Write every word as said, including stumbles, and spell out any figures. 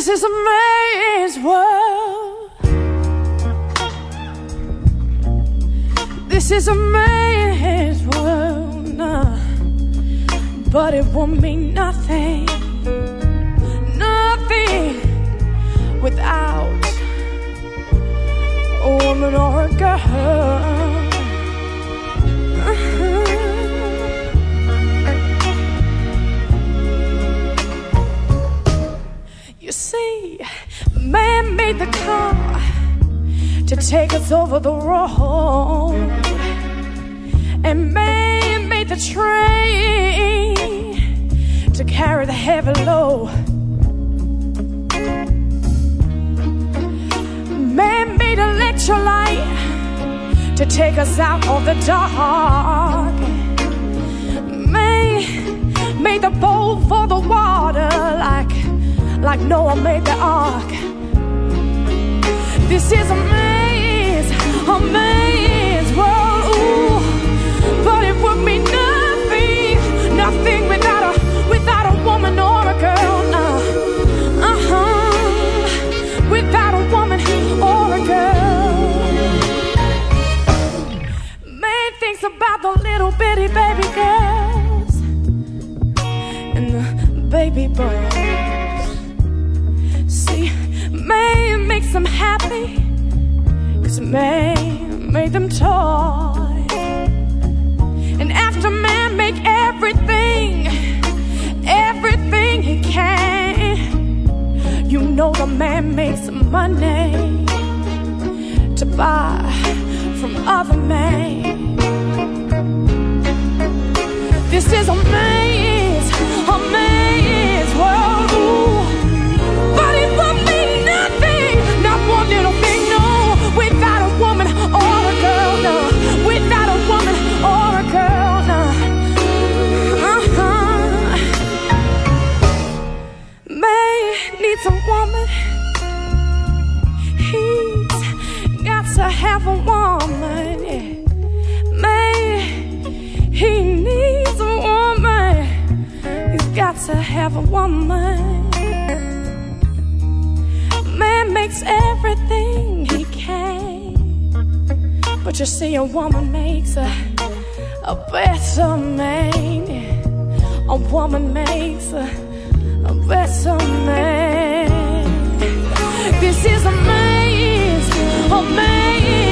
is a man's world. This is a man's world, nah. But it won't mean nothing, nothing without a woman or a girl. Uh-huh. You see, man made the car to take us over the road, and man made the train to carry the heavy load. Man made electrolyte to take us out of the dark. Man made the boat for the water, like like Noah made the ark. This is a man's, a man's world, ooh. But it would mean nothing, nothing without a, without a woman or a girl, nah. Uh-huh, without a woman or a girl. Man thinks about the little bitty baby girls and the baby boys. Man makes them happy, 'cause man made them toy. And after man make everything, everything he can, you know the man makes money to buy from other men. This is a man's, a man's world, ooh. But it won't mean nothing, not one little thing, no, without a woman or a girl, no, without a woman or a girl, no. Uh-huh. Man needs a woman, he's got to have a woman, yeah. Man, he needs a woman, he's got to have a woman. Man makes everything he can, but you see, a woman makes a, a better man. A woman makes a, a better man. This is a man's, a man.